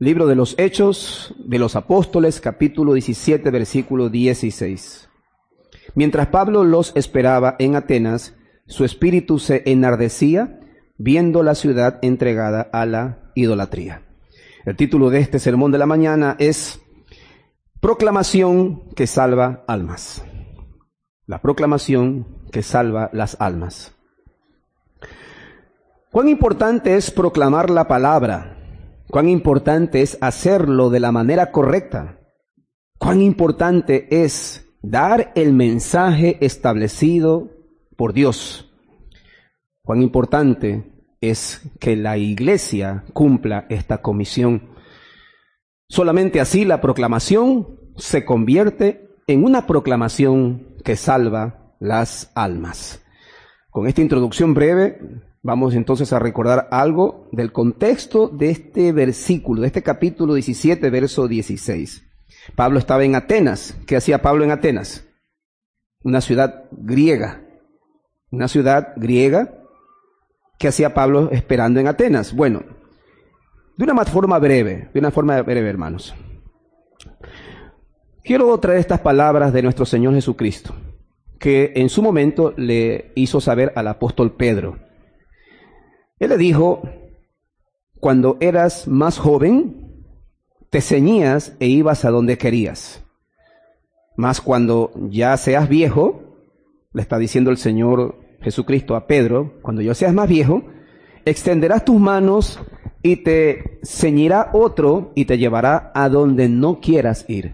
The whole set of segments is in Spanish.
Libro de los Hechos de los Apóstoles, capítulo 17, versículo 16. Mientras Pablo los esperaba en Atenas, su espíritu se enardecía viendo la ciudad entregada a la idolatría. El título de este sermón de la mañana es Proclamación que salva almas. La proclamación que salva las almas. ¿Cuán importante es proclamar la palabra? ¿Cuán importante es hacerlo de la manera correcta? ¿Cuán importante es dar el mensaje establecido por Dios? ¿Cuán importante es que la iglesia cumpla esta comisión? Solamente así la proclamación se convierte en una proclamación que salva las almas. Con esta introducción breve, vamos entonces a recordar algo del contexto de este versículo, de este capítulo 17, verso 16. Pablo estaba en Atenas. ¿Qué hacía Pablo en Atenas? Una ciudad griega. Una ciudad griega. ¿Qué hacía Pablo esperando en Atenas? Bueno, de una forma breve, hermanos. Quiero traer estas palabras de nuestro Señor Jesucristo, que en su momento le hizo saber al apóstol Pedro. Él le dijo, cuando eras más joven, te ceñías e ibas a donde querías. Mas cuando ya seas viejo, le está diciendo el Señor Jesucristo a Pedro, cuando ya seas más viejo, extenderás tus manos y te ceñirá otro y te llevará a donde no quieras ir.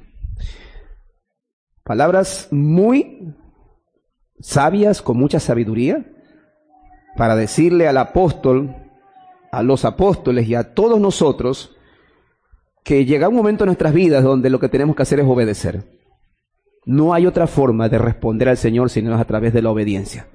Palabras muy sabias, con mucha sabiduría, para decirle al apóstol, a los apóstoles y a todos nosotros que llega un momento en nuestras vidas donde lo que tenemos que hacer es obedecer. No hay otra forma de responder al Señor sino a través de la obediencia.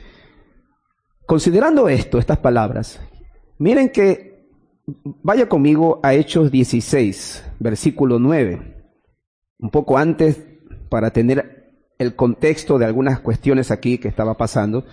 Considerando estas palabras, miren que vaya conmigo a Hechos 16, versículo 9, un poco antes para tener el contexto de algunas cuestiones aquí que estaba pasando.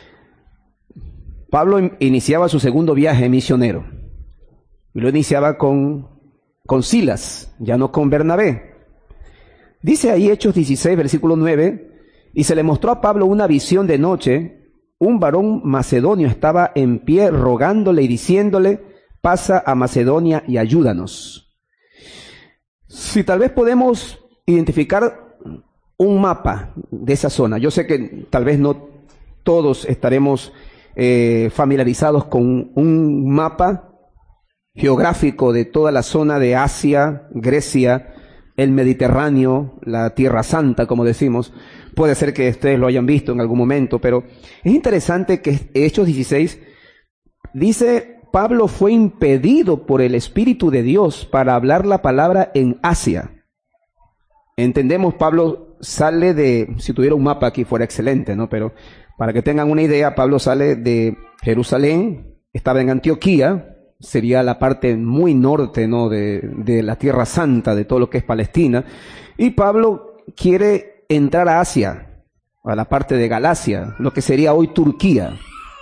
Pablo iniciaba su segundo viaje misionero y lo iniciaba con Silas, ya no con Bernabé. Dice ahí Hechos 16, versículo 9, y se le mostró a Pablo una visión de noche, un varón macedonio estaba en pie rogándole y diciéndole, pasa a Macedonia y ayúdanos. Si tal vez podemos identificar un mapa de esa zona, yo sé que tal vez no todos estaremos familiarizados con un mapa geográfico de toda la zona de Asia, Grecia, el Mediterráneo, la Tierra Santa, como decimos. Puede ser que ustedes lo hayan visto en algún momento, pero es interesante que Hechos 16 dice, Pablo fue impedido por el Espíritu de Dios para hablar la palabra en Asia. Entendemos, Pablo sale de, si tuviera un mapa aquí fuera excelente, ¿no? Pero para que tengan una idea, Pablo sale de Jerusalén, estaba en Antioquía, sería la parte muy norte, ¿no? de la Tierra Santa, de todo lo que es Palestina, y Pablo quiere entrar a Asia, a la parte de Galacia, lo que sería hoy Turquía,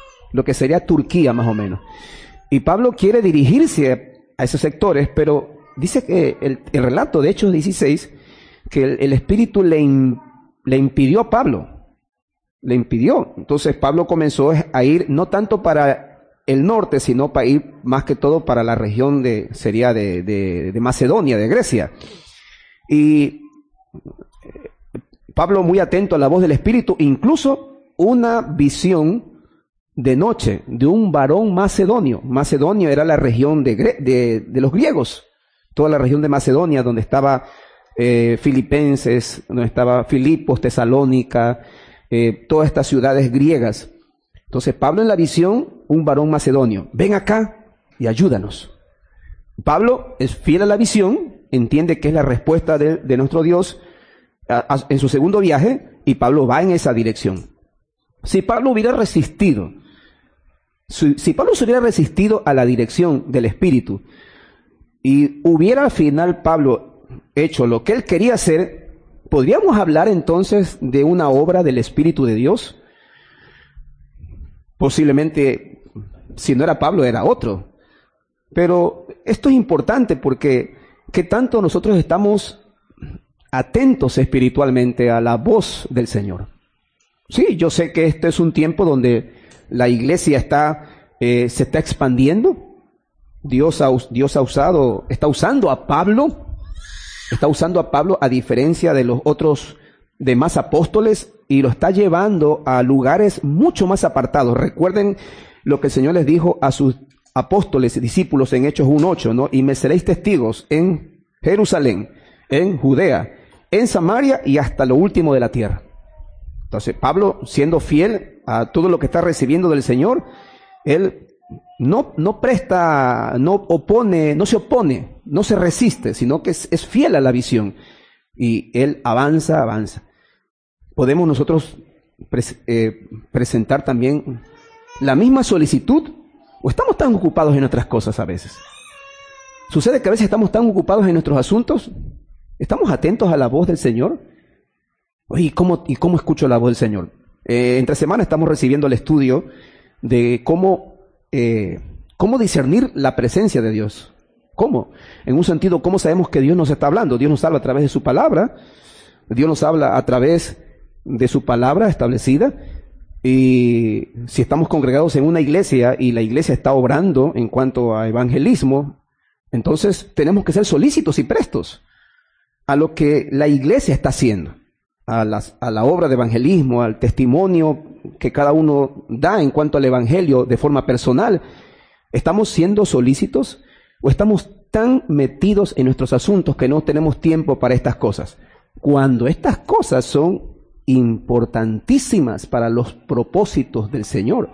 más o menos. Y Pablo quiere dirigirse a esos sectores, pero dice que el relato de Hechos 16, que el Espíritu le impidió a Pablo. Le impidió. Entonces Pablo comenzó a ir no tanto para el norte, sino para ir más que todo para la región de Macedonia, de Grecia. Y Pablo muy atento a la voz del Espíritu, incluso una visión de noche de un varón macedonio. Macedonia era la región de los griegos, toda la región de Macedonia, donde estaba Filipenses, donde estaba Filipos, Tesalónica, todas estas ciudades griegas. Entonces Pablo en la visión, un varón macedonio, ven acá y ayúdanos. Pablo es fiel a la visión, entiende que es la respuesta de nuestro Dios en su segundo viaje, y Pablo va en esa dirección. Si Pablo hubiera resistido, si Pablo se hubiera resistido a la dirección del Espíritu y hubiera al final Pablo hecho lo que él quería hacer, ¿podríamos hablar entonces de una obra del Espíritu de Dios? Posiblemente, si no era Pablo, era otro. Pero esto es importante porque ¿qué tanto nosotros estamos atentos espiritualmente a la voz del Señor? Sí, yo sé que este es un tiempo donde la iglesia se está expandiendo. Dios está usando a Pablo a diferencia de los otros demás apóstoles, y lo está llevando a lugares mucho más apartados. Recuerden lo que el Señor les dijo a sus apóstoles y discípulos en Hechos 1:8, ¿no? Y me seréis testigos en Jerusalén, en Judea, en Samaria y hasta lo último de la tierra. Entonces, Pablo, siendo fiel a todo lo que está recibiendo del Señor, él no se opone, no se resiste, sino que es fiel a la visión. Y él avanza. Podemos nosotros presentar también la misma solicitud, o estamos tan ocupados en otras cosas a veces. Sucede que a veces estamos tan ocupados en nuestros asuntos, estamos atentos a la voz del Señor. Oye, ¿y cómo escucho la voz del Señor? Entre semana estamos recibiendo el estudio de cómo discernir la presencia de Dios. ¿Cómo? En un sentido, ¿cómo sabemos que Dios nos está hablando? Dios nos habla a través de su palabra. Dios nos habla a través de su palabra establecida. Y si estamos congregados en una iglesia y la iglesia está obrando en cuanto a evangelismo, entonces tenemos que ser solícitos y prestos a lo que la iglesia está haciendo, a la obra de evangelismo, al testimonio que cada uno da en cuanto al evangelio de forma personal. ¿Estamos siendo solícitos o estamos tan metidos en nuestros asuntos que no tenemos tiempo para estas cosas? Cuando estas cosas son importantísimas para los propósitos del Señor.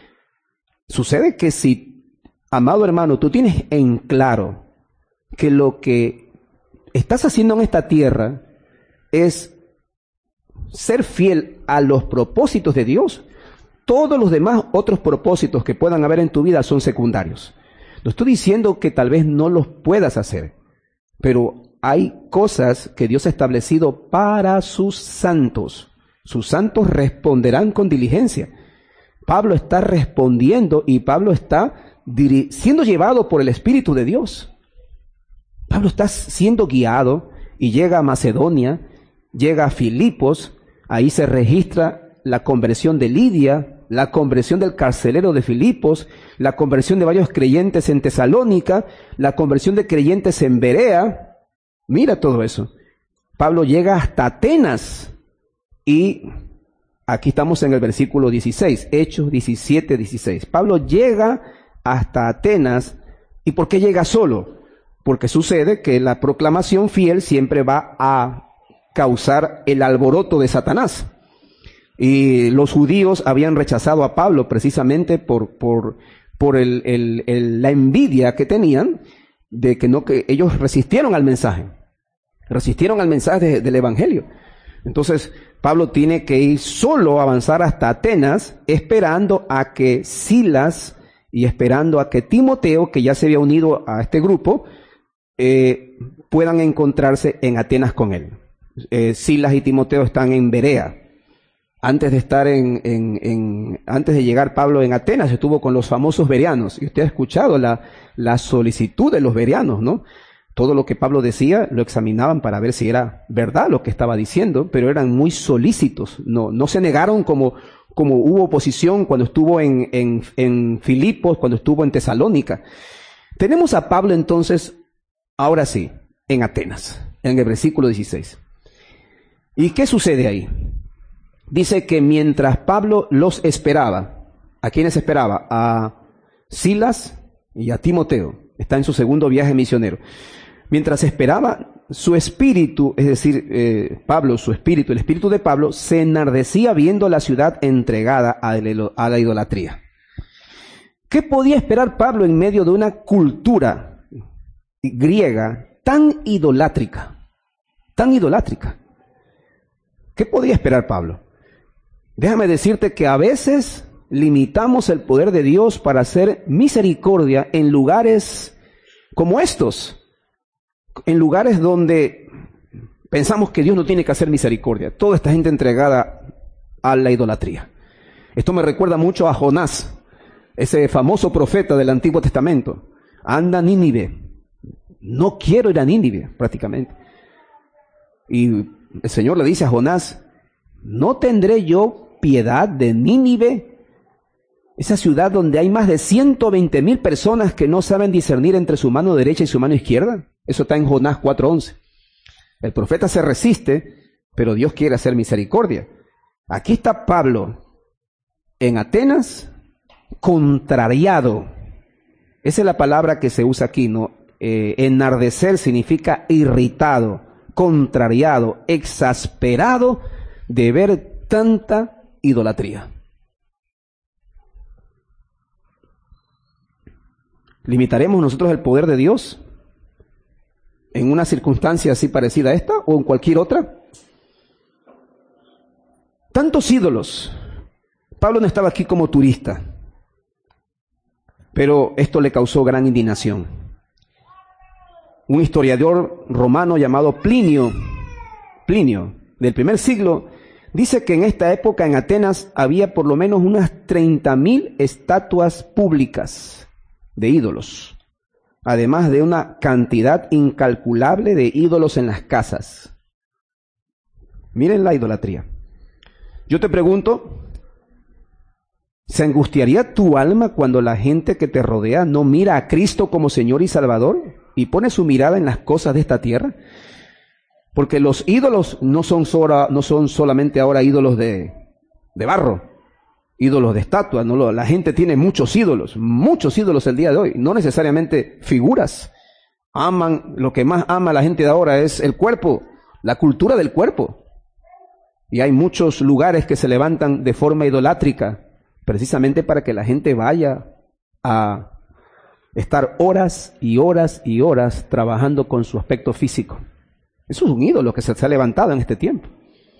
Sucede que si, amado hermano, tú tienes en claro que lo que estás haciendo en esta tierra es ser fiel a los propósitos de Dios, todos los demás otros propósitos que puedan haber en tu vida son secundarios. No estoy diciendo que tal vez no los puedas hacer, pero hay cosas que Dios ha establecido para sus santos. Sus santos responderán con diligencia. Pablo está respondiendo y Pablo está siendo llevado por el Espíritu de Dios. Pablo está siendo guiado y llega a Macedonia, llega a Filipos, ahí se registra la conversión de Lidia, la conversión del carcelero de Filipos, la conversión de varios creyentes en Tesalónica, la conversión de creyentes en Berea. Mira todo eso. Pablo llega hasta Atenas y aquí estamos en el versículo 16, Hechos 17:16. Pablo llega hasta Atenas. ¿Y por qué llega solo? Porque sucede que la proclamación fiel siempre va a causar el alboroto de Satanás. Y los judíos habían rechazado a Pablo precisamente por la envidia que tenían de que ellos resistieron al mensaje del evangelio. Entonces Pablo tiene que ir solo, avanzar hasta Atenas, esperando a que Silas y esperando a que Timoteo, que ya se había unido a este grupo, puedan encontrarse en Atenas con él. Silas y Timoteo están en Berea. Antes de estar antes de llegar Pablo en Atenas, estuvo con los famosos bereanos. Y usted ha escuchado la solicitud de los bereanos, ¿no? Todo lo que Pablo decía lo examinaban para ver si era verdad lo que estaba diciendo, pero eran muy solícitos. No se negaron como hubo oposición cuando estuvo en Filipos, cuando estuvo en Tesalónica. Tenemos a Pablo entonces, ahora sí, en Atenas, en el versículo 16. ¿Y qué sucede ahí? Dice que mientras Pablo los esperaba, ¿a quiénes esperaba? A Silas y a Timoteo. Está en su segundo viaje misionero. Mientras esperaba, su espíritu, es decir, Pablo, su espíritu, el espíritu de Pablo, se enardecía viendo la ciudad entregada a la idolatría. ¿Qué podía esperar Pablo en medio de una cultura griega tan idolátrica? Tan idolátrica. ¿Qué podía esperar Pablo? Déjame decirte que a veces limitamos el poder de Dios para hacer misericordia en lugares como estos, en lugares donde pensamos que Dios no tiene que hacer misericordia. Toda esta gente entregada a la idolatría. Esto me recuerda mucho a Jonás, ese famoso profeta del Antiguo Testamento. anda a Nínive. No quiero ir a Nínive, prácticamente. Y el Señor le dice a Jonás, ¿no tendré yo piedad de Nínive? Esa ciudad donde hay más de 120,000 personas que no saben discernir entre su mano derecha y su mano izquierda. Eso está en Jonás 4:11. El profeta se resiste, pero Dios quiere hacer misericordia. Aquí está Pablo en Atenas, contrariado. Esa es la palabra que se usa aquí, ¿no? Enardecer significa irritado, contrariado, exasperado de ver tanta idolatría. ¿Limitaremos nosotros el poder de Dios en una circunstancia así parecida a esta o en cualquier otra? Tantos ídolos. Pablo no estaba aquí como turista, pero esto le causó gran indignación. Un historiador romano llamado Plinio, del primer siglo, dice que en esta época en Atenas había por lo menos unas 30,000 estatuas públicas de ídolos, además de una cantidad incalculable de ídolos en las casas. Miren la idolatría. Yo te pregunto, ¿se angustiaría tu alma cuando la gente que te rodea no mira a Cristo como Señor y Salvador y pone su mirada en las cosas de esta tierra? Porque los ídolos no son solamente ahora ídolos de barro, ídolos de estatua. No, la gente tiene muchos ídolos el día de hoy, no necesariamente figuras. Lo que más ama la gente de ahora es el cuerpo, la cultura del cuerpo. Y hay muchos lugares que se levantan de forma idolátrica, precisamente para que la gente vaya a estar horas y horas y horas trabajando con su aspecto físico. Eso es un ídolo que se ha levantado en este tiempo.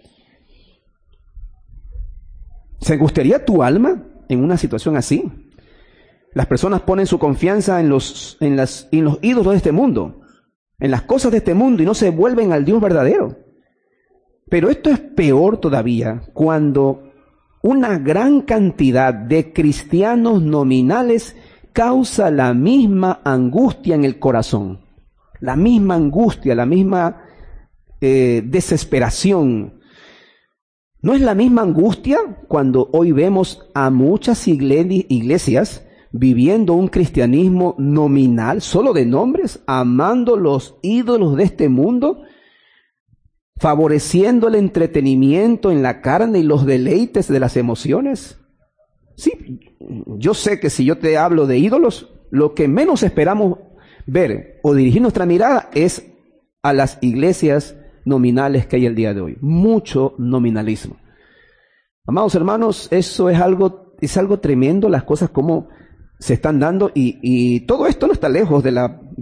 ¿Se angustiaría tu alma en una situación así? Las personas ponen su confianza en los ídolos de este mundo, en las cosas de este mundo, y no se vuelven al Dios verdadero. Pero esto es peor todavía cuando una gran cantidad de cristianos nominales causa la misma angustia en el corazón, la misma angustia, la misma desesperación. ¿No es la misma angustia cuando hoy vemos a muchas iglesias viviendo un cristianismo nominal, solo de nombres, amando los ídolos de este mundo, favoreciendo el entretenimiento en la carne y los deleites de las emociones? Sí, yo sé que si yo te hablo de ídolos, lo que menos esperamos ver o dirigir nuestra mirada es a las iglesias nominales que hay el día de hoy. Mucho nominalismo. Amados hermanos, eso es algo tremendo, las cosas como se están dando, y todo esto no está lejos de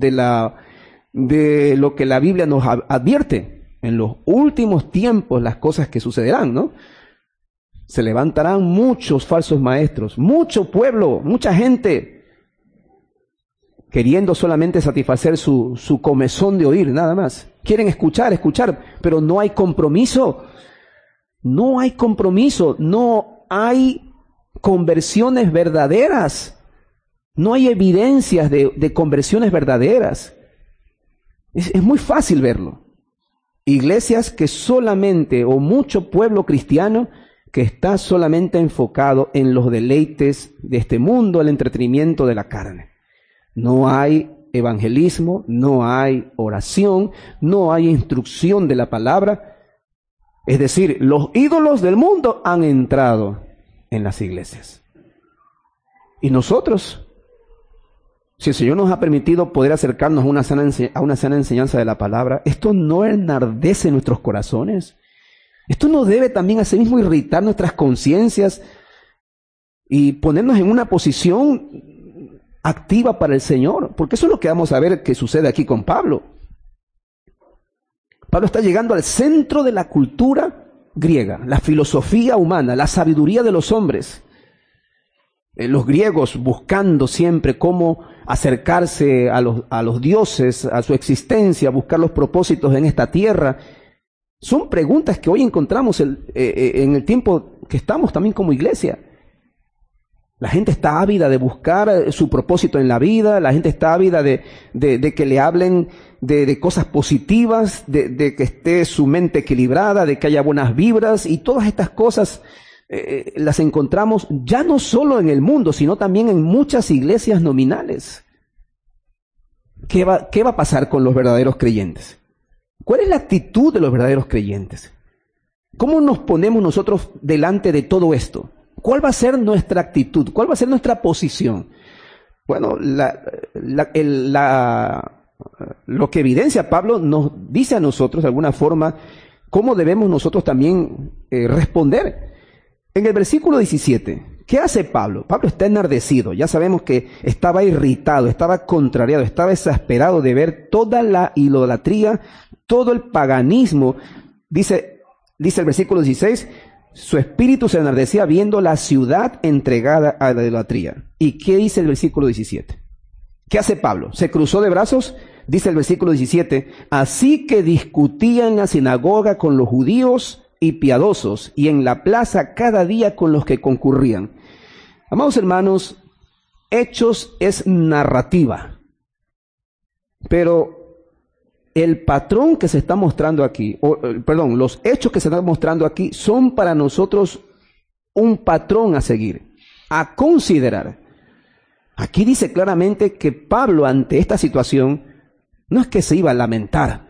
lo que la Biblia nos advierte. En los últimos tiempos las cosas que sucederán, ¿no? Se levantarán muchos falsos maestros, mucho pueblo, mucha gente queriendo solamente satisfacer su comezón de oír, nada más. Quieren escuchar, pero no hay compromiso. No hay compromiso, no hay conversiones verdaderas. No hay evidencias de conversiones verdaderas. Es muy fácil verlo. Iglesias que solamente, o mucho pueblo cristiano que está solamente enfocado en los deleites de este mundo, el entretenimiento de la carne. No hay evangelismo, no hay oración, no hay instrucción de la palabra. Es decir, los ídolos del mundo han entrado en las iglesias. Y nosotros, si el Señor nos ha permitido poder acercarnos a una sana enseñanza de la palabra, ¿esto no enardece nuestros corazones? ¿Esto no debe también asimismo irritar nuestras conciencias y ponernos en una posición activa para el Señor? Porque eso es lo que vamos a ver que sucede aquí con Pablo. Pablo está llegando al centro de la cultura griega, la filosofía humana, la sabiduría de los hombres. Los griegos buscando siempre cómo acercarse a los dioses, a su existencia, buscar los propósitos en esta tierra. Son preguntas que hoy encontramos en el tiempo que estamos también como iglesia. La gente está ávida de buscar su propósito en la vida, la gente está ávida de que le hablen de cosas positivas, de que esté su mente equilibrada, de que haya buenas vibras, y todas estas cosas las encontramos ya no solo en el mundo, sino también en muchas iglesias nominales. ¿Qué va a pasar con los verdaderos creyentes? ¿Cuál es la actitud de los verdaderos creyentes? ¿Cómo nos ponemos nosotros delante de todo esto? ¿Cuál va a ser nuestra actitud? ¿Cuál va a ser nuestra posición? Bueno, lo que evidencia Pablo nos dice a nosotros de alguna forma cómo debemos nosotros también responder. En el versículo 17, ¿qué hace Pablo? Pablo está enardecido. Ya sabemos que estaba irritado, estaba contrariado, estaba exasperado de ver toda la idolatría, todo el paganismo. Dice el versículo 16, su espíritu se enardecía viendo la ciudad entregada a la idolatría. ¿Y qué dice el versículo 17? ¿Qué hace Pablo? ¿Se cruzó de brazos? Dice el versículo 17, así que discutía en la sinagoga con los judíos y piadosos, y en la plaza cada día con los que concurrían. Amados hermanos, Hechos es narrativa, pero el patrón que se está mostrando aquí, los hechos que se están mostrando aquí son para nosotros un patrón a seguir, a considerar. Aquí dice claramente que Pablo, ante esta situación, no es que se iba a lamentar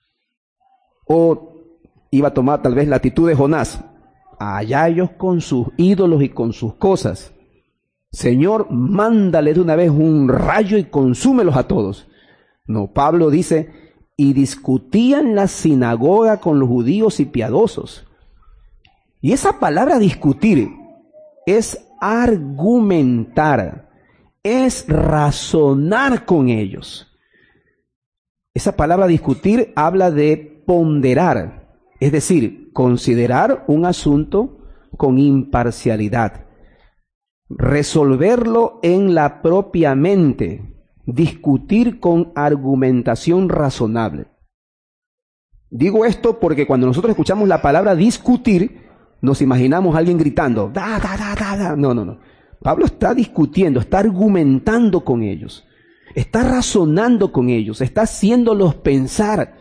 o iba a tomar tal vez la actitud de Jonás. Allá ellos con sus ídolos y con sus cosas. Señor, mándale de una vez un rayo y consúmelos a todos. No, Pablo dice, y discutían la sinagoga con los judíos y piadosos. Y esa palabra discutir es argumentar, es razonar con ellos. Esa palabra discutir habla de ponderar. Es decir, considerar un asunto con imparcialidad, resolverlo en la propia mente, discutir con argumentación razonable. Digo esto porque cuando nosotros escuchamos la palabra discutir, nos imaginamos a alguien gritando, da, da, da, da, da. No. Pablo está discutiendo, está argumentando con ellos, está razonando con ellos, está haciéndolos pensar.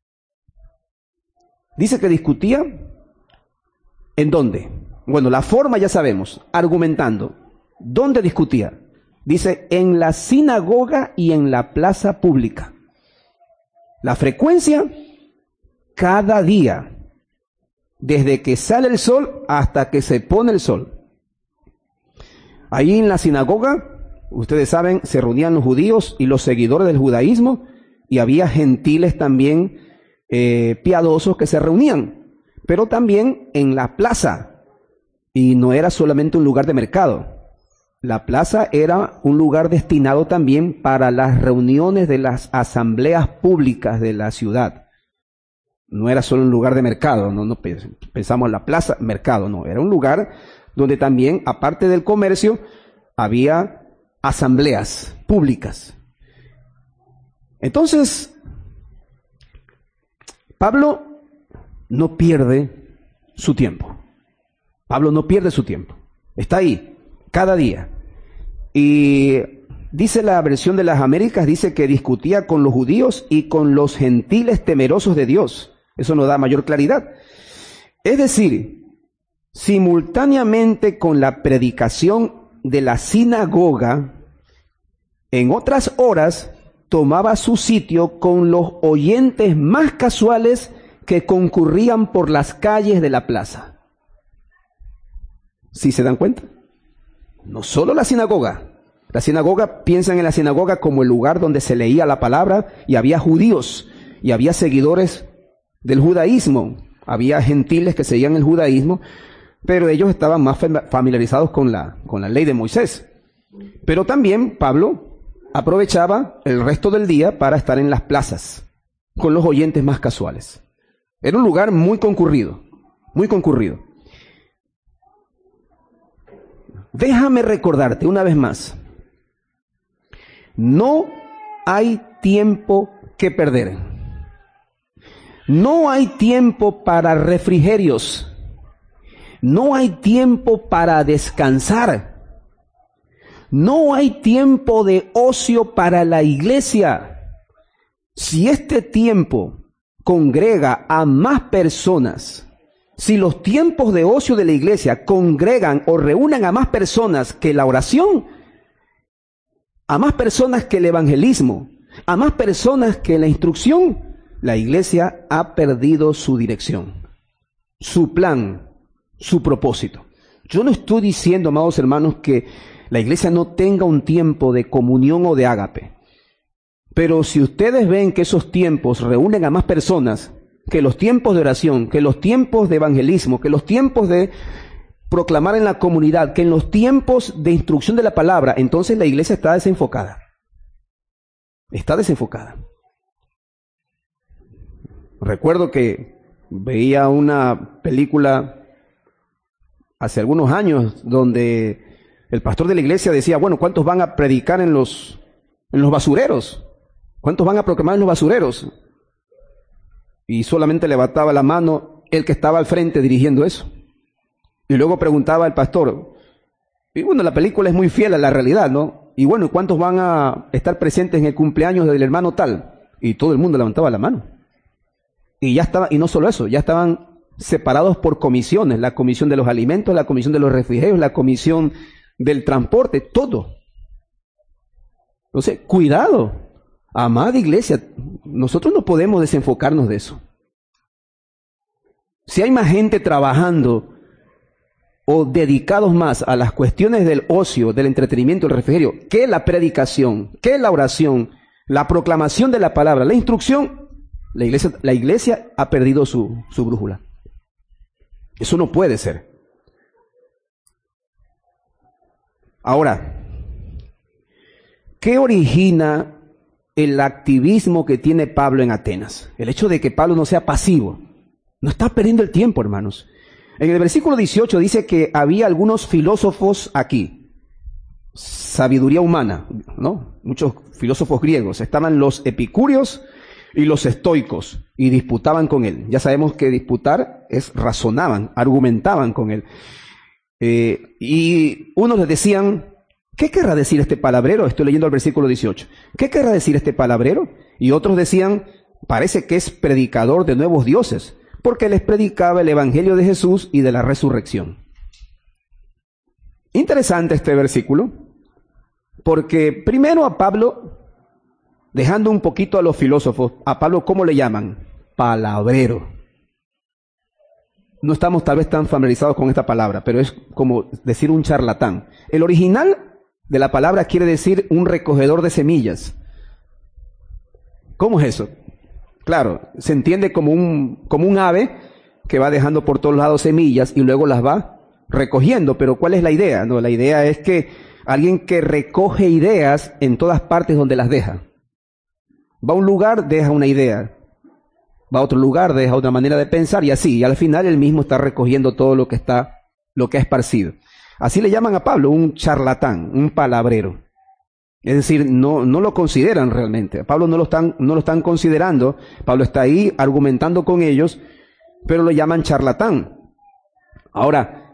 Dice que discutía, ¿en dónde? Bueno, la forma ya sabemos, argumentando. ¿Dónde discutía? Dice, en la sinagoga y en la plaza pública. La frecuencia, cada día, desde que sale el sol hasta que se pone el sol. Ahí en la sinagoga, ustedes saben, se reunían los judíos y los seguidores del judaísmo, y había gentiles también piadosos que se reunían, pero también en la plaza, y no era solamente un lugar de mercado. La plaza era un lugar destinado también para las reuniones de las asambleas públicas de la ciudad. No era solo un lugar de mercado, no pensamos en la plaza, mercado, no, era un lugar donde también, aparte del comercio, había asambleas públicas. Entonces, Pablo no pierde su tiempo. Pablo no pierde su tiempo. Está ahí, cada día. Y dice la versión de las Américas, dice que discutía con los judíos y con los gentiles temerosos de Dios. Eso nos da mayor claridad. Es decir, simultáneamente con la predicación de la sinagoga, en otras horas tomaba su sitio con los oyentes más casuales que concurrían por las calles de la plaza. ¿Sí se dan cuenta? No solo la sinagoga. La sinagoga, piensan en la sinagoga como el lugar donde se leía la palabra y había judíos y había seguidores del judaísmo. Había gentiles que seguían el judaísmo, pero ellos estaban más familiarizados con la ley de Moisés. Pero también Pablo aprovechaba el resto del día para estar en las plazas con los oyentes más casuales. Era un lugar muy concurrido, muy concurrido. Déjame recordarte una vez más, no hay tiempo que perder. No hay tiempo para refrigerios. No hay tiempo para descansar. No hay tiempo de ocio para la iglesia. Si este tiempo congrega a más personas, si los tiempos de ocio de la iglesia congregan o reúnen a más personas que la oración, a más personas que el evangelismo, a más personas que la instrucción, la iglesia ha perdido su dirección, su plan, su propósito. Yo no estoy diciendo, amados hermanos, que la iglesia no tenga un tiempo de comunión o de ágape. Pero si ustedes ven que esos tiempos reúnen a más personas que los tiempos de oración, que los tiempos de evangelismo, que los tiempos de proclamar en la comunidad, que en los tiempos de instrucción de la palabra, entonces la iglesia está desenfocada. Está desenfocada. Recuerdo que veía una película hace algunos años donde el pastor de la iglesia decía, bueno, ¿cuántos van a predicar en los basureros? ¿Cuántos van a proclamar en los basureros? Y solamente levantaba la mano el que estaba al frente dirigiendo eso. Y luego preguntaba al pastor, y bueno, la película es muy fiel a la realidad, ¿no? Y bueno, ¿cuántos van a estar presentes en el cumpleaños del hermano tal? Y todo el mundo levantaba la mano. Y ya estaba, y no solo eso, ya estaban separados por comisiones, la comisión de los alimentos, la comisión de los refrigerios, la comisión del transporte, todo. Entonces, cuidado. Amada iglesia, nosotros no podemos desenfocarnos de eso. Si hay más gente trabajando o dedicados más a las cuestiones del ocio, del entretenimiento, del refrigerio, que la predicación, que la oración, la proclamación de la palabra, la instrucción, la iglesia ha perdido su brújula. Eso no puede ser. Ahora, ¿qué origina el activismo que tiene Pablo en Atenas? El hecho de que Pablo no sea pasivo. No está perdiendo el tiempo, hermanos. En el versículo 18 dice que había algunos filósofos aquí. Sabiduría humana, ¿no? Muchos filósofos griegos. Estaban los epicúreos y los estoicos y disputaban con él. Ya sabemos que disputar es razonaban, argumentaban con él. Y unos les decían, ¿qué querrá decir este palabrero? Estoy leyendo el versículo 18. ¿Qué querrá decir este palabrero? Y otros decían, parece que es predicador de nuevos dioses, porque les predicaba el evangelio de Jesús y de la resurrección. Interesante este versículo, porque primero a Pablo, dejando un poquito a los filósofos, a Pablo, ¿cómo le llaman? Palabrero. No estamos tal vez tan familiarizados con esta palabra, pero es como decir un charlatán. El original de la palabra quiere decir un recogedor de semillas. ¿Cómo es eso? Claro, se entiende como un ave que va dejando por todos lados semillas y luego las va recogiendo. Pero ¿cuál es la idea? No, la idea es que alguien que recoge ideas en todas partes donde las deja. Va a un lugar, deja una idea. Va a otro lugar, deja otra manera de pensar y así. Y al final él mismo está recogiendo todo lo que ha esparcido. Así le llaman a Pablo, un charlatán, un palabrero. Es decir, no lo consideran realmente. A Pablo no lo están considerando. Pablo está ahí argumentando con ellos, pero lo llaman charlatán. Ahora,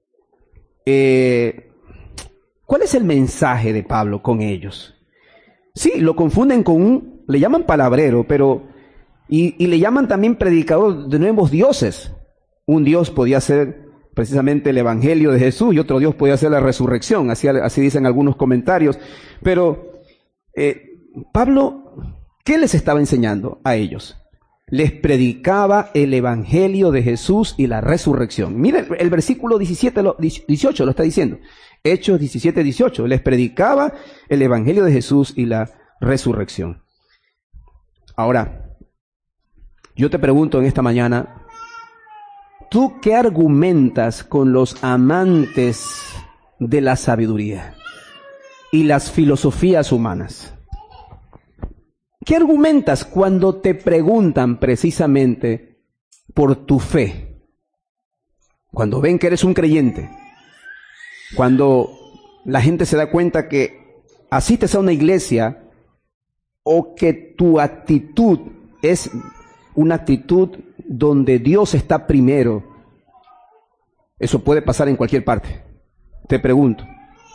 ¿cuál es el mensaje de Pablo con ellos? Sí, lo confunden con le llaman palabrero, pero y le llaman también predicador de nuevos dioses. Un dios podía ser precisamente el evangelio de Jesús y otro dios podía ser la resurrección, así dicen algunos comentarios. Pero Pablo, ¿qué les estaba enseñando a ellos? Les predicaba el evangelio de Jesús y la resurrección. Miren, el versículo 18 lo está diciendo. Hechos 17, 18. Les predicaba el evangelio de Jesús y la resurrección. Ahora, yo te pregunto en esta mañana, ¿tú qué argumentas con los amantes de la sabiduría y las filosofías humanas? ¿Qué argumentas cuando te preguntan precisamente por tu fe? Cuando ven que eres un creyente, cuando la gente se da cuenta que asistes a una iglesia o que tu actitud es una actitud donde Dios está primero. Eso puede pasar en cualquier parte. Te pregunto,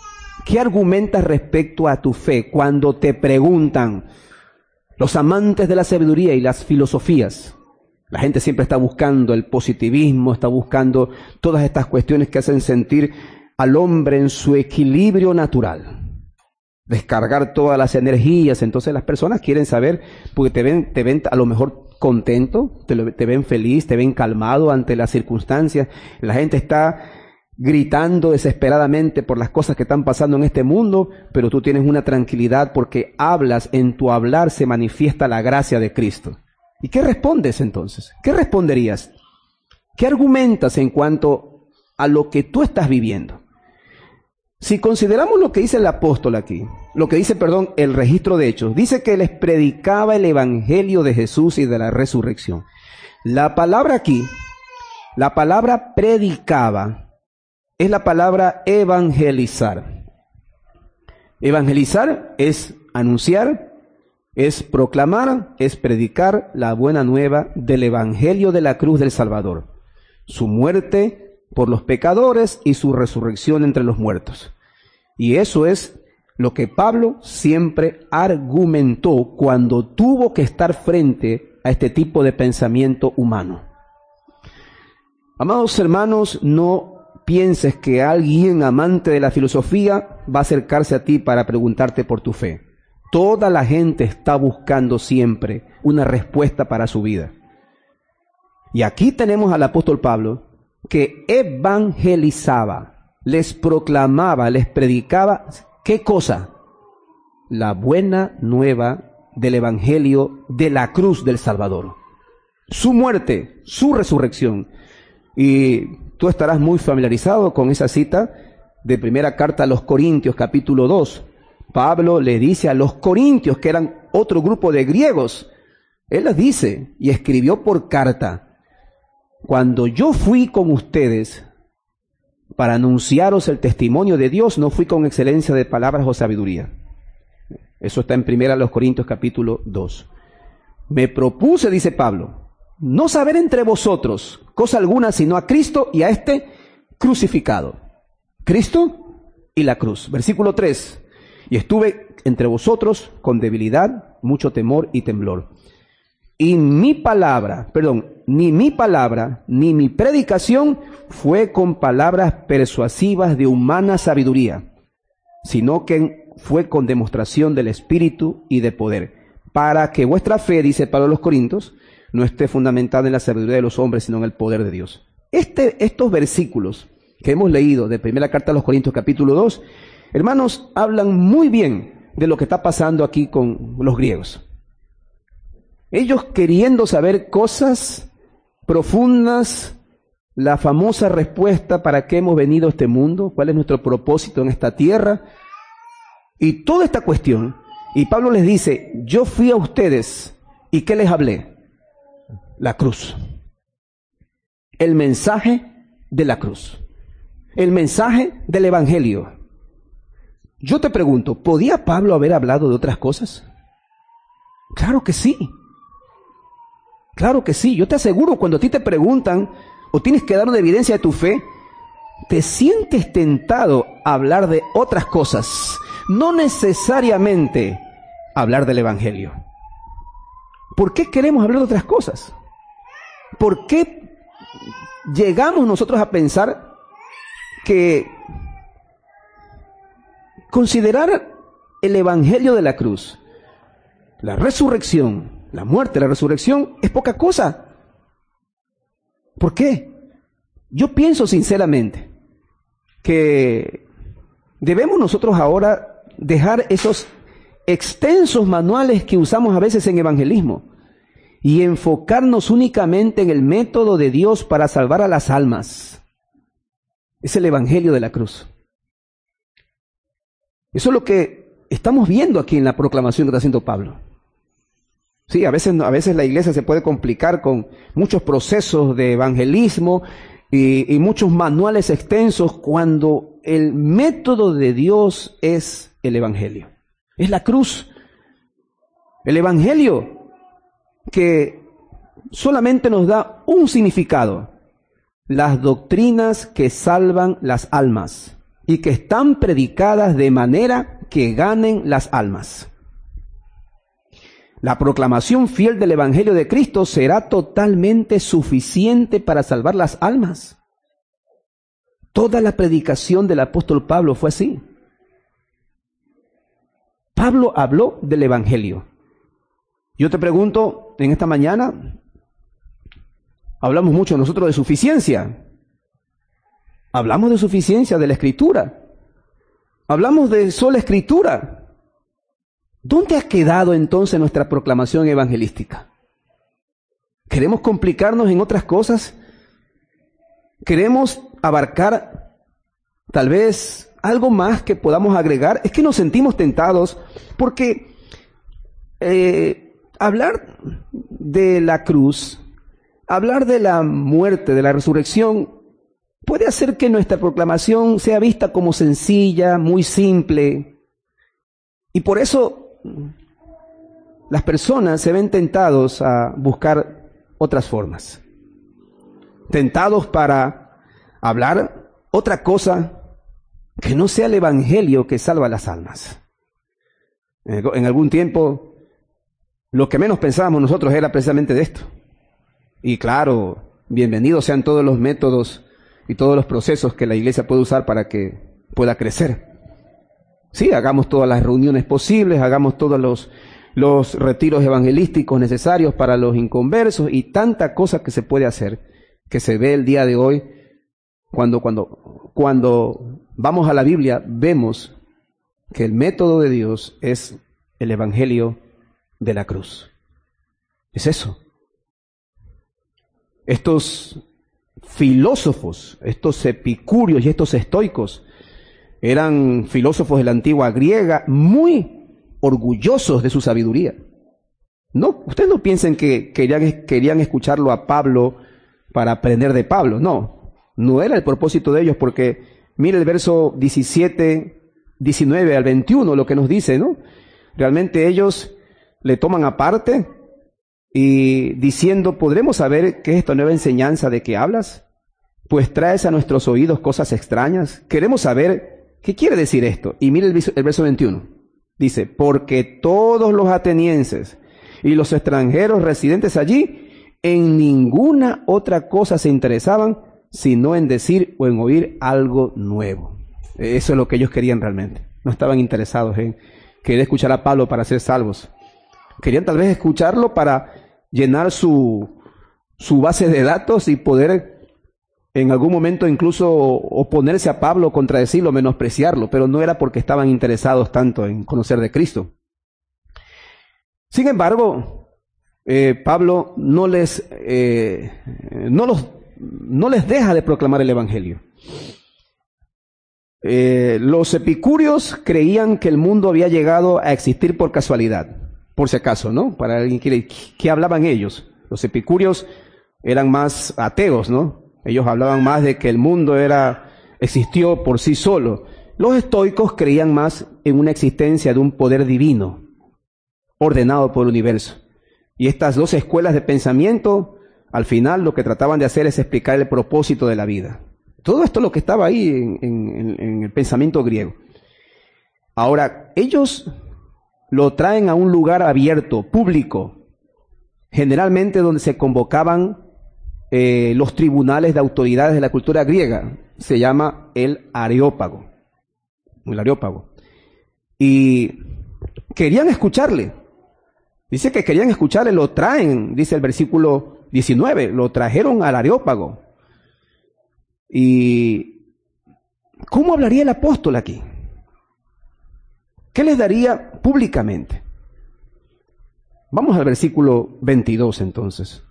¿Qué argumentas respecto a tu fe cuando te preguntan los amantes de la sabiduría y las filosofías? La gente siempre está buscando el positivismo, está buscando todas estas cuestiones que hacen sentir al hombre en su equilibrio natural. Descargar todas las energías. Entonces las personas quieren saber, porque te ven a lo mejor contento, te ven feliz, te ven calmado ante las circunstancias. La gente está gritando desesperadamente por las cosas que están pasando en este mundo, pero tú tienes una tranquilidad porque hablas, en tu hablar se manifiesta la gracia de Cristo. ¿Y qué respondes entonces? ¿Qué responderías? ¿Qué argumentas en cuanto a lo que tú estás viviendo? Si consideramos lo que dice el apóstol aquí, lo que dice, el registro de Hechos, dice que les predicaba el evangelio de Jesús y de la resurrección. La palabra aquí, la palabra predicaba, es la palabra evangelizar. Evangelizar es anunciar, es proclamar, es predicar la buena nueva del evangelio de la cruz del Salvador, su muerte por los pecadores y su resurrección entre los muertos. Y eso es lo que Pablo siempre argumentó cuando tuvo que estar frente a este tipo de pensamiento humano. Amados hermanos, no pienses que alguien amante de la filosofía va a acercarse a ti para preguntarte por tu fe. Toda la gente está buscando siempre una respuesta para su vida. Y aquí tenemos al apóstol Pablo que evangelizaba, les proclamaba, les predicaba, ¿qué cosa? La buena nueva del evangelio de la cruz del Salvador. Su muerte, su resurrección. Y tú estarás muy familiarizado con esa cita de primera carta a los Corintios, capítulo 2. Pablo le dice a los corintios, que eran otro grupo de griegos, él les dice y escribió por carta: cuando yo fui con ustedes para anunciaros el testimonio de Dios, no fui con excelencia de palabras o sabiduría. Eso está en primera los Corintios, capítulo 2. Me propuse, dice Pablo, no saber entre vosotros cosa alguna sino a Cristo y a este crucificado. Cristo y la cruz. Versículo 3. Y estuve entre vosotros con debilidad, mucho temor y temblor. Y ni mi palabra, ni mi predicación fue con palabras persuasivas de humana sabiduría, sino que fue con demostración del Espíritu y de poder, para que vuestra fe, dice Pablo a los Corintios, no esté fundamentada en la sabiduría de los hombres, sino en el poder de Dios. Estos versículos que hemos leído de primera carta a los Corintios, capítulo 2, hermanos, hablan muy bien de lo que está pasando aquí con los griegos. Ellos queriendo saber cosas profundas, la famosa respuesta para qué hemos venido a este mundo, cuál es nuestro propósito en esta tierra, y toda esta cuestión. Y Pablo les dice, yo fui a ustedes, ¿y qué les hablé? La cruz. El mensaje de la cruz. El mensaje del evangelio. Yo te pregunto, ¿podía Pablo haber hablado de otras cosas? Claro que sí. Claro que sí. Yo te aseguro, cuando a ti te preguntan o tienes que dar una evidencia de tu fe, te sientes tentado a hablar de otras cosas, no necesariamente hablar del evangelio. ¿Por qué queremos hablar de otras cosas? ¿Por qué llegamos nosotros a pensar que considerar el evangelio de la cruz, la resurrección, la muerte, la resurrección, es poca cosa? ¿Por qué? Yo pienso sinceramente que debemos nosotros ahora dejar esos extensos manuales que usamos a veces en evangelismo y enfocarnos únicamente en el método de Dios para salvar a las almas. Es el evangelio de la cruz. Eso es lo que estamos viendo aquí en la proclamación que está haciendo Pablo. Sí, a veces la iglesia se puede complicar con muchos procesos de evangelismo y muchos manuales extensos cuando el método de Dios es el evangelio. Es la cruz. El evangelio que solamente nos da un significado: las doctrinas que salvan las almas. y que están predicadas de manera que ganen las almas. La proclamación fiel del Evangelio de Cristo será totalmente suficiente para salvar las almas. Toda la predicación del apóstol Pablo fue así. Pablo habló del Evangelio. Yo te pregunto, en esta mañana, hablamos mucho nosotros de suficiencia. Hablamos de suficiencia de la Escritura. Hablamos de sola Escritura. ¿Dónde ha quedado entonces nuestra proclamación evangelística? ¿Queremos complicarnos en otras cosas? ¿Queremos abarcar tal vez algo más que podamos agregar? Es que nos sentimos tentados porque hablar de la cruz, hablar de la muerte, de la resurrección, puede hacer que nuestra proclamación sea vista como sencilla, muy simple. Y por eso las personas se ven tentados a buscar otras formas. Tentados para hablar otra cosa que no sea el Evangelio que salva las almas. En algún tiempo, lo que menos pensábamos nosotros era precisamente de esto. Y claro, bienvenidos sean todos los métodos y todos los procesos que la iglesia puede usar para que pueda crecer. Sí, hagamos todas las reuniones posibles, hagamos todos los retiros evangelísticos necesarios para los inconversos y tanta cosa que se puede hacer, que se ve el día de hoy. Cuando vamos a la Biblia, vemos que el método de Dios es el Evangelio de la cruz. Es eso. Estos filósofos, estos epicúreos y estos estoicos, eran filósofos de la antigua griega muy orgullosos de su sabiduría. No, ustedes no piensen que querían escucharlo a Pablo para aprender de Pablo. No era el propósito de ellos, porque mire el verso 17, 19 al 21, lo que nos dice, ¿no? Realmente ellos le toman aparte y diciendo, ¿podremos saber qué es esta nueva enseñanza de que hablas? Pues traes a nuestros oídos cosas extrañas. Queremos saber ¿qué quiere decir esto? Y mire el verso 21. Dice, porque todos los atenienses y los extranjeros residentes allí en ninguna otra cosa se interesaban, sino en decir o en oír algo nuevo. Eso es lo que ellos querían realmente. No estaban interesados en querer escuchar a Pablo para ser salvos. Querían tal vez escucharlo para llenar su base de datos y poder en algún momento incluso oponerse a Pablo, contradecirlo, menospreciarlo, pero no era porque estaban interesados tanto en conocer de Cristo. Sin embargo, Pablo no les deja de proclamar el Evangelio. Los epicúreos creían que el mundo había llegado a existir por casualidad, por si acaso, ¿no? Para alguien ¿qué hablaban ellos? Los epicúreos eran más ateos, ¿no? Ellos hablaban más de que el mundo existió por sí solo. Los estoicos creían más en una existencia de un poder divino, ordenado por el universo. Y estas dos escuelas de pensamiento, al final lo que trataban de hacer es explicar el propósito de la vida. Todo esto es lo que estaba ahí en el pensamiento griego. Ahora, ellos lo traen a un lugar abierto, público, generalmente donde se convocaban los tribunales de autoridades de la cultura griega. Se llama el Areópago. El Areópago. Y querían escucharle. Dice que querían escucharle, lo traen, dice el versículo 19, lo trajeron al Areópago. ¿Y cómo hablaría el apóstol aquí? ¿Qué les daría públicamente? Vamos al versículo 22 entonces.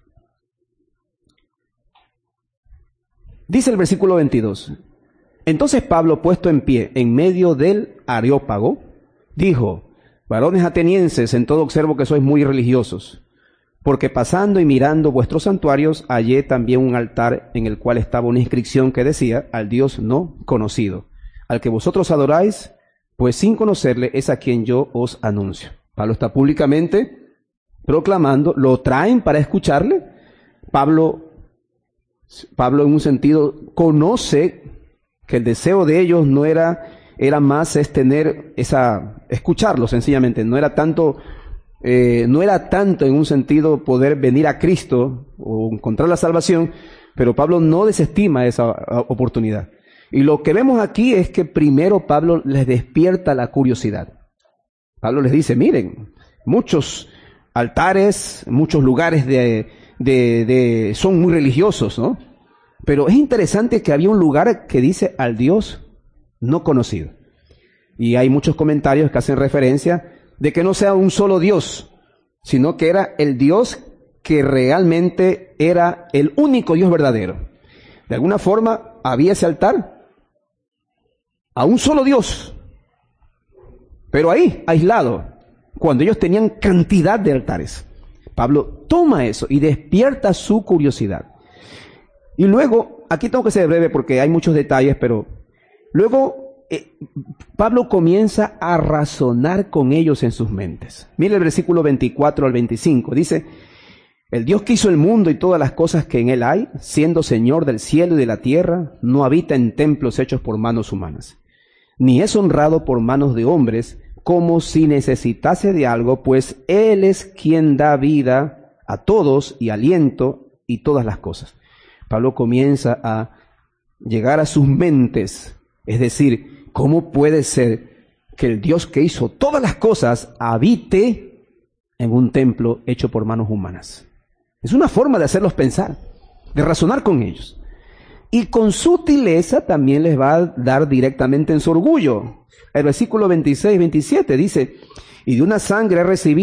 Dice el versículo 22, entonces Pablo, puesto en pie en medio del Areópago, dijo, varones atenienses, en todo observo que sois muy religiosos, porque pasando y mirando vuestros santuarios, hallé también un altar en el cual estaba una inscripción que decía, al Dios no conocido, al que vosotros adoráis, pues sin conocerle es a quien yo os anuncio. Pablo está públicamente proclamando, lo traen para escucharle. Pablo en un sentido conoce que el deseo de ellos era más escucharlo sencillamente, no era tanto en un sentido poder venir a Cristo o encontrar la salvación, pero Pablo no desestima esa oportunidad. Y lo que vemos aquí es que primero Pablo les despierta la curiosidad. Pablo les dice, miren, muchos altares, muchos lugares son muy religiosos, ¿no? Pero es interesante que había un lugar que dice al Dios no conocido. Y hay muchos comentarios que hacen referencia de que no sea un solo Dios, sino que era el Dios que realmente era el único Dios verdadero. De alguna forma había ese altar a un solo Dios, pero ahí, aislado, cuando ellos tenían cantidad de altares. Pablo toma eso y despierta su curiosidad. Y luego, aquí tengo que ser breve porque hay muchos detalles, pero luego Pablo comienza a razonar con ellos en sus mentes. Mire el versículo 24 al 25, dice, el Dios que hizo el mundo y todas las cosas que en él hay, siendo Señor del cielo y de la tierra, no habita en templos hechos por manos humanas, ni es honrado por manos de hombres, como si necesitase de algo, pues Él es quien da vida a todos y aliento y todas las cosas. Pablo comienza a llegar a sus mentes, es decir, ¿cómo puede ser que el Dios que hizo todas las cosas habite en un templo hecho por manos humanas? Es una forma de hacerlos pensar, de razonar con ellos. Y con sutileza también les va a dar directamente en su orgullo. El versículo 26 y 27 dice, y de una sangre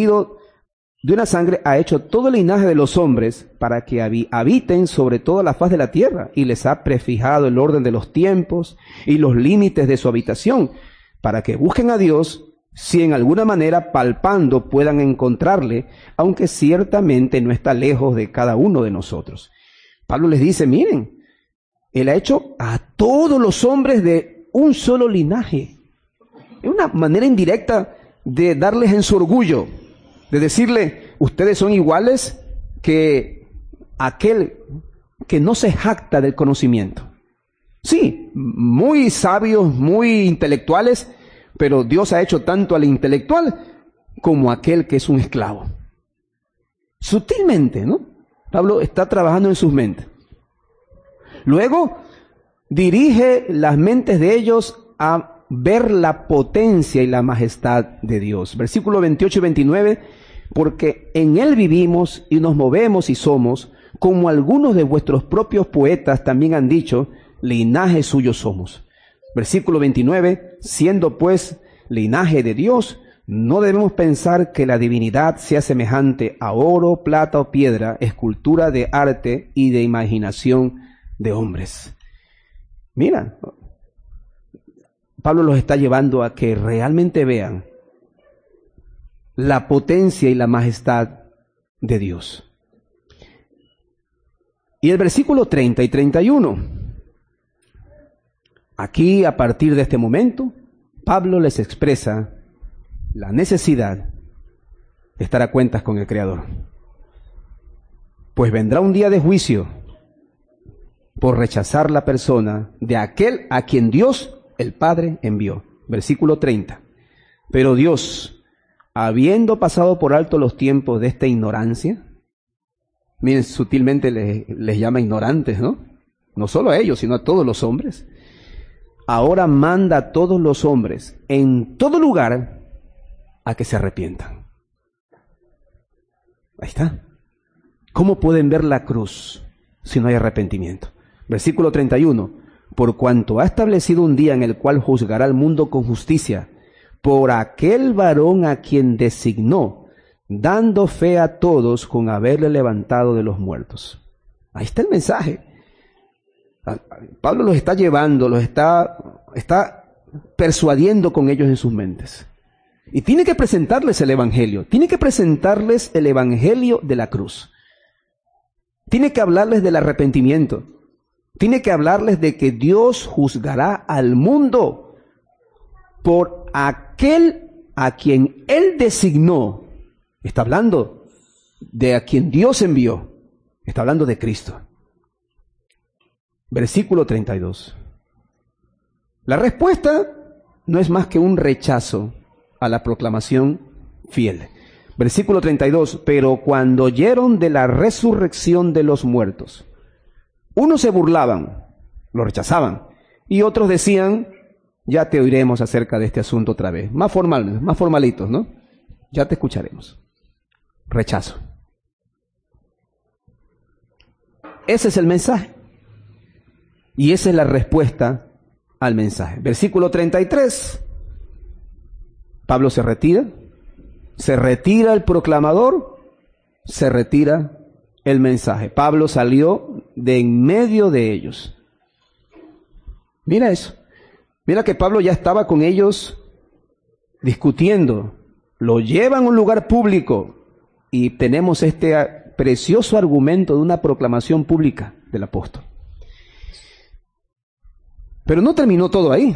ha hecho todo el linaje de los hombres para que habiten sobre toda la faz de la tierra, y les ha prefijado el orden de los tiempos y los límites de su habitación, para que busquen a Dios, si en alguna manera palpando puedan encontrarle, aunque ciertamente no está lejos de cada uno de nosotros. Pablo les dice, miren, Él ha hecho a todos los hombres de un solo linaje. Es una manera indirecta de darles en su orgullo, de decirle, ustedes son iguales que aquel que no se jacta del conocimiento. Sí, muy sabios, muy intelectuales, pero Dios ha hecho tanto al intelectual como a aquel que es un esclavo. Sutilmente, ¿no? Pablo está trabajando en sus mentes. Luego, dirige las mentes de ellos a ver la potencia y la majestad de Dios. Versículo 28 y 29, porque en Él vivimos y nos movemos y somos, como algunos de vuestros propios poetas también han dicho, linaje suyo somos. Versículo 29, siendo pues linaje de Dios, no debemos pensar que la divinidad sea semejante a oro, plata o piedra, escultura de arte y de imaginación de hombres. Mira, Pablo los está llevando a que realmente vean la potencia y la majestad de Dios. Y el versículo 30 y 31. Aquí, a partir de este momento, Pablo les expresa la necesidad de estar a cuentas con el Creador. Pues vendrá un día de juicio por rechazar la persona de aquel a quien Dios, el Padre, envió. Versículo 30. Pero Dios, habiendo pasado por alto los tiempos de esta ignorancia, miren, sutilmente les llama ignorantes, ¿no? No solo a ellos, sino a todos los hombres. Ahora manda a todos los hombres en todo lugar a que se arrepientan. Ahí está. ¿Cómo pueden ver la cruz si no hay arrepentimiento? Versículo 31. Por cuanto ha establecido un día en el cual juzgará al mundo con justicia, por aquel varón a quien designó, dando fe a todos con haberle levantado de los muertos. Ahí está el mensaje. Pablo los está llevando, los está persuadiendo con ellos en sus mentes. Y tiene que presentarles el Evangelio, tiene que presentarles el Evangelio de la cruz. Tiene que hablarles del arrepentimiento, tiene que hablarles de que Dios juzgará al mundo por aquel a quien Él designó. Está hablando de a quien Dios envió, está hablando de Cristo. Versículo 32. La respuesta no es más que un rechazo a la proclamación fiel. Versículo 32, pero cuando oyeron de la resurrección de los muertos, unos se burlaban, lo rechazaban, y otros decían, ya te oiremos acerca de este asunto otra vez. Más formal, más formalitos, ¿no? Ya te escucharemos. Rechazo. Ese es el mensaje. Y esa es la respuesta al mensaje. Versículo 33. Pablo se retira el proclamador, se retira el mensaje. Pablo salió de en medio de ellos. Mira eso. Mira que Pablo ya estaba con ellos discutiendo. Lo llevan a un lugar público y tenemos este precioso argumento de una proclamación pública del apóstol. Pero no terminó todo ahí.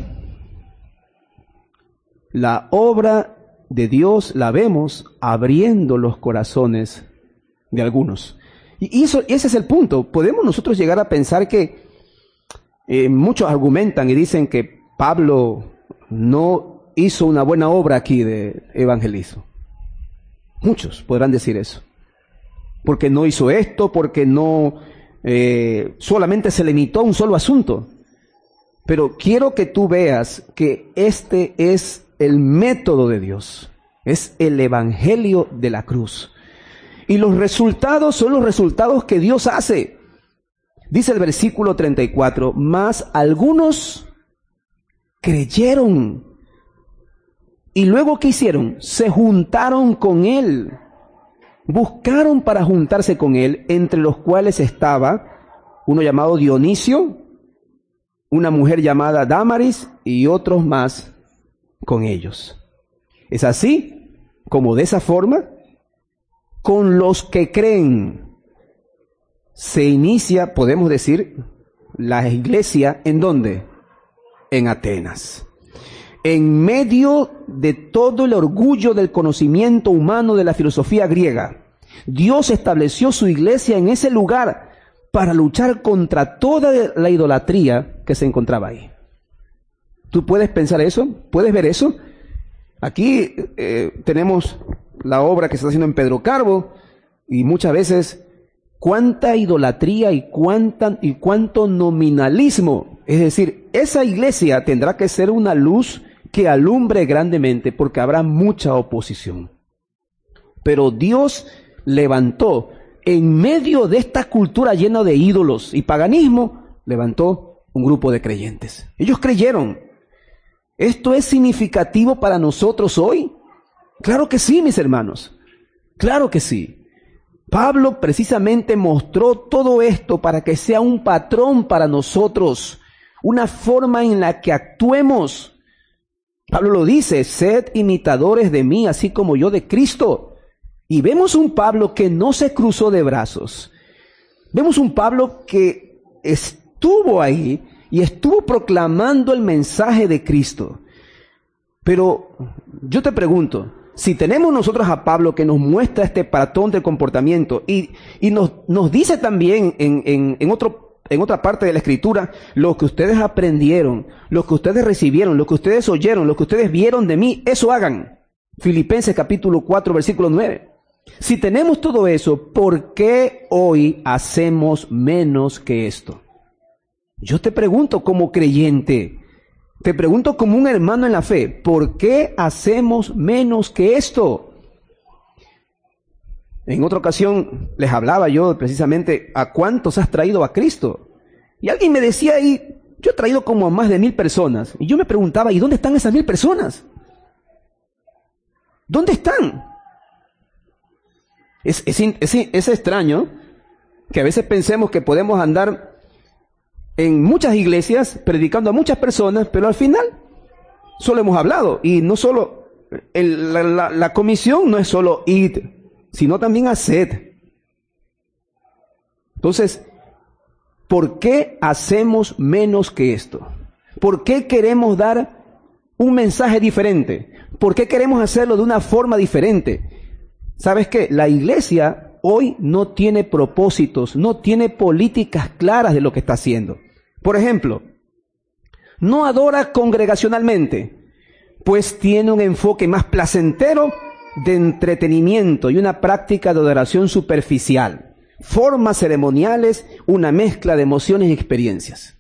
La obra de Dios la vemos abriendo los corazones de algunos. Y ese es el punto. Podemos nosotros llegar a pensar que muchos argumentan y dicen que Pablo no hizo una buena obra aquí de evangelismo. Muchos podrán decir eso. Porque no hizo esto, porque no solamente se limitó a un solo asunto. Pero quiero que tú veas que este es el método de Dios. Es el evangelio de la cruz. Y los resultados son los resultados que Dios hace. Dice el versículo 34, mas algunos creyeron. Y luego, ¿qué hicieron? Se juntaron con él. Buscaron para juntarse con él, entre los cuales estaba uno llamado Dionisio, una mujer llamada Dámaris y otros más con ellos. Es así como de esa forma, con los que creen, se inicia, podemos decir, la iglesia, ¿en dónde? En Atenas. En medio de todo el orgullo del conocimiento humano de la filosofía griega, Dios estableció su iglesia en ese lugar para luchar contra toda la idolatría que se encontraba ahí. ¿Tú puedes pensar eso? ¿Puedes ver eso? Aquí tenemos la obra que se está haciendo en Pedro Carbo y muchas veces cuánta idolatría y cuánto nominalismo. Es decir, esa iglesia tendrá que ser una luz que alumbre grandemente porque habrá mucha oposición. Pero Dios levantó en medio de esta cultura llena de ídolos y paganismo, levantó un grupo de creyentes. Ellos creyeron. ¿Esto es significativo para nosotros hoy? Claro que sí, mis hermanos. Claro que sí. Pablo precisamente mostró todo esto para que sea un patrón para nosotros, una forma en la que actuemos. Pablo lo dice, sed imitadores de mí, así como yo de Cristo. Y vemos un Pablo que no se cruzó de brazos. Vemos un Pablo que estuvo ahí y estuvo proclamando el mensaje de Cristo. Pero yo te pregunto, si tenemos nosotros a Pablo que nos muestra este patrón de comportamiento y nos dice también en otra parte de la Escritura, lo que ustedes aprendieron, lo que ustedes recibieron, lo que ustedes oyeron, lo que ustedes vieron de mí, eso hagan. Filipenses capítulo 4, versículo 9. Si tenemos todo eso, ¿por qué hoy hacemos menos que esto? Yo te pregunto como creyente, te pregunto como un hermano en la fe, ¿por qué hacemos menos que esto? En otra ocasión les hablaba yo precisamente a cuántos has traído a Cristo. Y alguien me decía ahí, yo he traído como a más de 1000 personas. Y yo me preguntaba, ¿y dónde están esas 1000 personas? ¿Dónde están? Es extraño que a veces pensemos que podemos andar en muchas iglesias predicando a muchas personas, pero al final solo hemos hablado. Y no solo, la comisión no es solo ir, sino también hacer. Entonces, ¿por qué hacemos menos que esto? ¿Por qué queremos dar un mensaje diferente? ¿Por qué queremos hacerlo de una forma diferente? ¿Sabes qué? La iglesia hoy no tiene propósitos, no tiene políticas claras de lo que está haciendo. Por ejemplo, no adora congregacionalmente, pues tiene un enfoque más placentero de entretenimiento y una práctica de adoración superficial, formas ceremoniales, una mezcla de emociones y experiencias.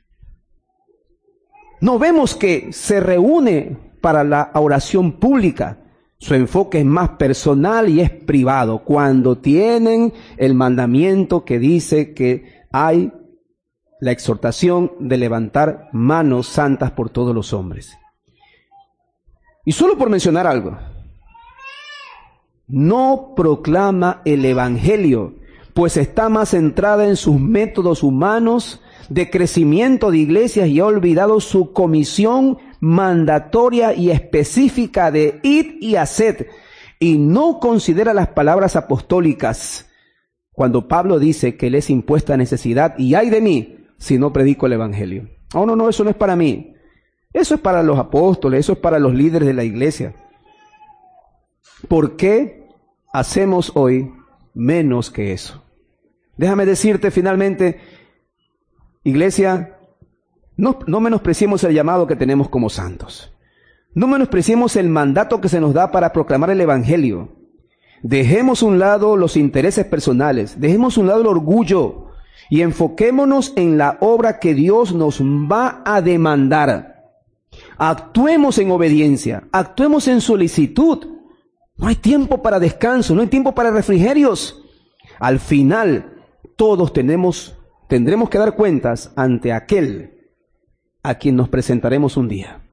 No vemos que se reúne para la oración pública. Su enfoque es más personal y es privado, cuando tienen el mandamiento que dice que hay la exhortación de levantar manos santas por todos los hombres. Y solo por mencionar algo, no proclama el evangelio, pues está más centrada en sus métodos humanos de crecimiento de iglesias y ha olvidado su comisión mandatoria y específica de id y haced, y no considera las palabras apostólicas cuando Pablo dice que le es impuesta necesidad y ay de mí si no predico el evangelio. Oh, no, eso no es para mí. Eso es para los apóstoles, eso es para los líderes de la iglesia. ¿Por qué hacemos hoy menos que eso? Déjame decirte finalmente, iglesia, no menospreciemos el llamado que tenemos como santos. No menospreciemos el mandato que se nos da para proclamar el evangelio. Dejemos a un lado los intereses personales, dejemos a un lado el orgullo y enfoquémonos en la obra que Dios nos va a demandar. Actuemos en obediencia, actuemos en solicitud. No hay tiempo para descanso, no hay tiempo para refrigerios. Al final, todos tendremos que dar cuentas ante aquel a quien nos presentaremos un día.